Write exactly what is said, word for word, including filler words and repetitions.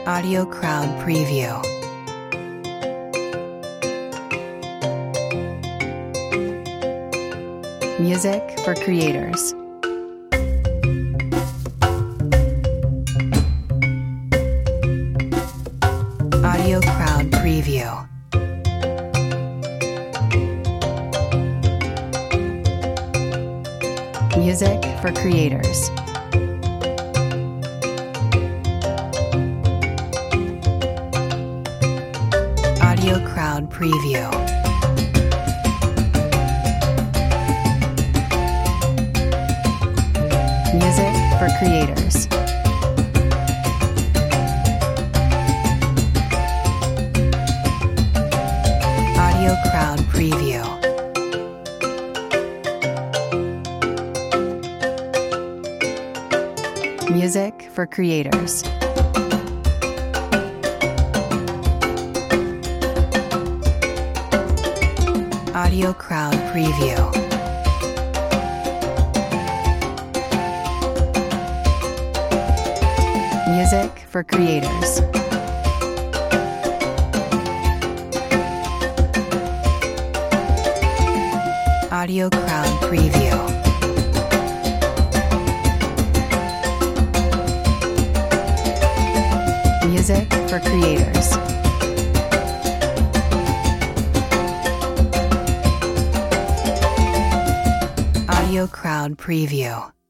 Audio Crowd Preview. Music for creators. Audio Crowd Preview. Music for creators. Audio Crowd Preview. Music for creators. Audio Crowd Preview. Music for creators. Audio Crowd Preview. Music for creators. Audio Crowd Preview. Music for creators. Audio Crowd Preview.